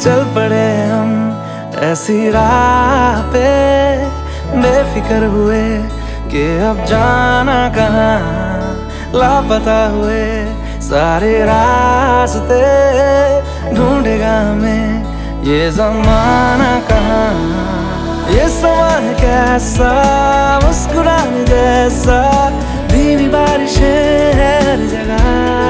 चल पड़े हम ऐसी राह पे, बेफिक्र हुए कि अब जाना कहाँ, लापता हुए सारे रास्ते, ढूंढेगा हमें ये ज़माना कहाँ। ये समा है कैसा, मुस्कुराने जैसा, धीमी बारिशें हर जगह।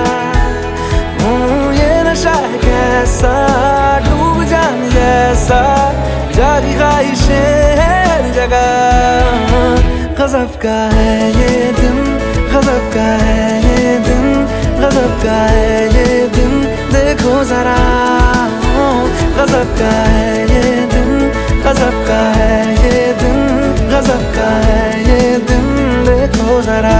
ये नशा है कैसा, डूब जाने जैसा, जागी ख्वाहिशें हर जगह। गज़ब का है ये दिन, गज़ब का है ये दिन, गज़ब का है ये दिन, देखो जरा। गज़ब का है ये दिन, गज़ब का है ये दिन, गज़ब का है ये दिन, देखो जरा।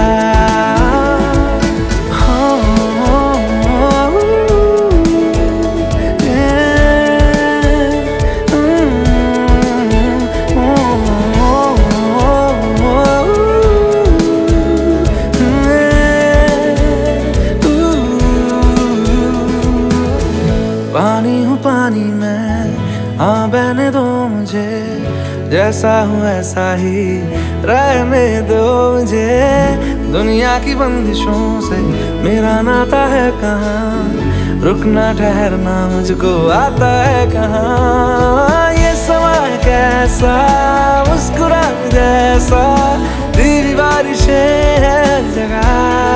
पानी हूँ पानी में, हाँ बहने दो मुझे, जैसा हूँ ऐसा ही रहने दो मुझे। दुनिया की बंदिशों से मेरा नाता है कहाँ, रुकना ठहरना मुझको आता है कहाँ। ये समा है कैसा, मुस्कुराने जैसा, धीमी बारिशें हर जगह।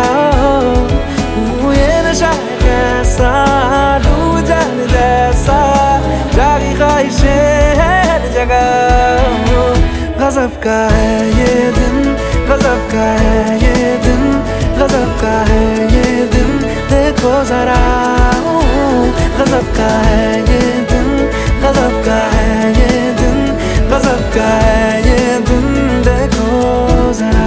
ये नशा है कैसा, डूब जाने जैसा, जागी ख्वाहिशें हर जगह। गज़ब का है ये दिन, गज़ब का है ये दिन, गज़ब का है ये दिन, देखो जरा। गज़ब का है ये दिन, गज़ब का है ये दिन, गज़ब का है ये दिन, देखो जरा।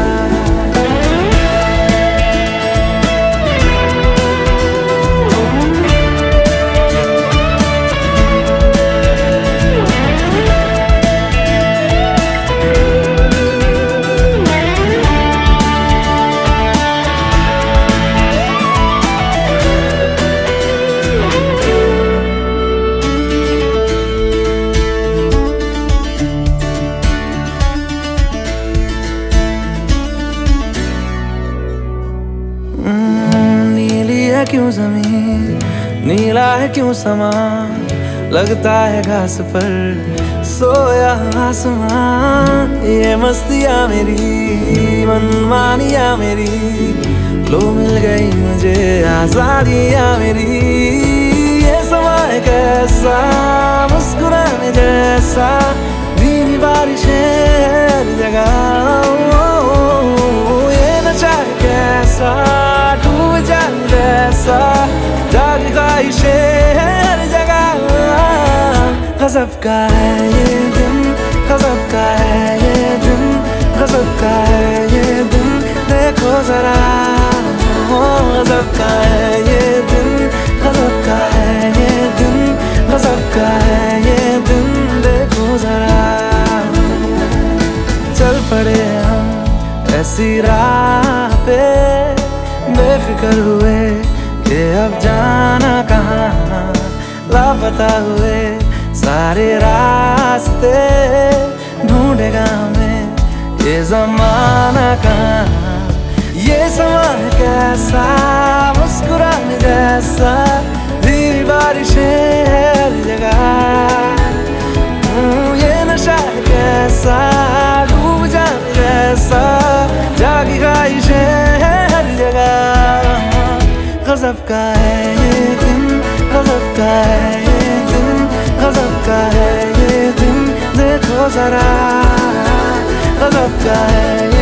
नीली है क्यों जमीन, नीला है क्यों समा, लगता है घास पर सोया आसमान। ये मस्तियाँ मेरी, मनमानियाँ मेरी, लो मिल गई मुझे आज़ादियाँ मेरी। ये समा है कैसा, मुस्कुराने जैसा, धीमी बारिशें हर जगह। ये नशा है कैसा, डूब जाने जैसा, जागी ख्वाहिशें हर जगह। गज़ब का है ये दिन, गज़ब का है ये दिन, गज़ब का है ये दिन, देखो जरा। गज़ब का है ये दिन, गज़ब का है ये दिन, गज़ब का है ये दिन, देखो जरा। चल पड़े हम ऐसी राह पे, बेफिक्र हुए कि अब जाना कहाँ, लापता हुए सारे रास्ते, ढूंढेगा हमें ये ज़माना कहाँ। ये समा है कैसा, मुस्कुराने जैसा, धीमी बारिशें हर जगह। ये नशा है कैसा, डूब जाने जैसा, जागी ख्वाहिशें हर जगह। गज़ब का है ये दिन, गज़ब का है ये दिन, गज़ब का है ये दिन, देखो जरा। गज़ब का है